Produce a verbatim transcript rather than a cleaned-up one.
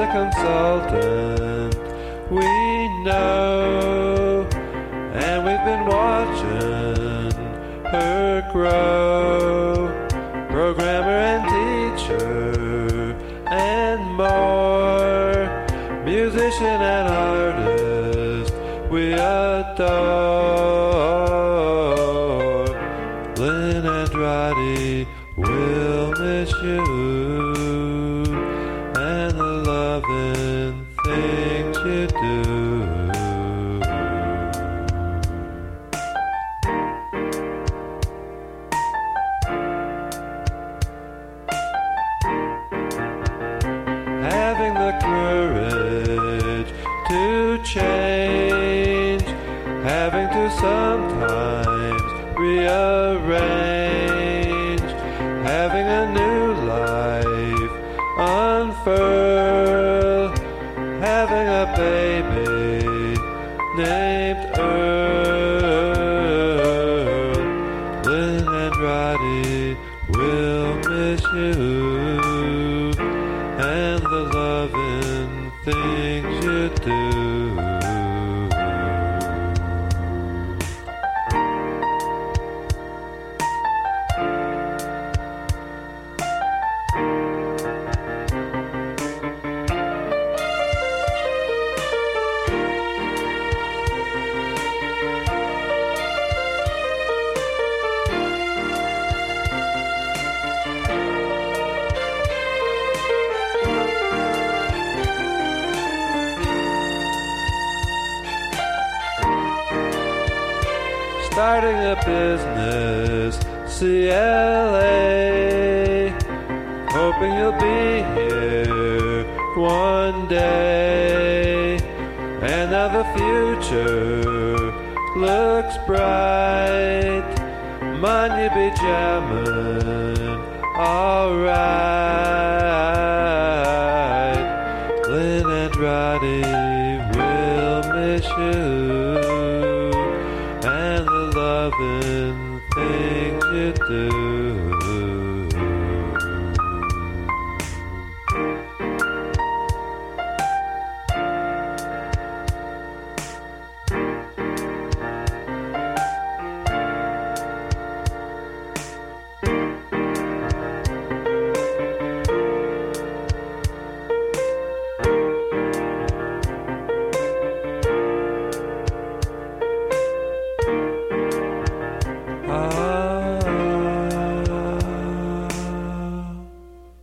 a consultant we know, and we've been watching her grow. Programmer and teacher and more, musician and artist we adore. Lynn Andrade will miss you and the loving things you do. Having the courage to change, having to sometimes rearrange, having a new life unfurl, having a baby named Earl. Lynn Andrade will miss you and the loving things you do. Starting a business, C L A, hoping you'll be here one day. And now the future looks bright. Mind you be jamming, alright. Lynn Andrade will miss you and the loving things you do.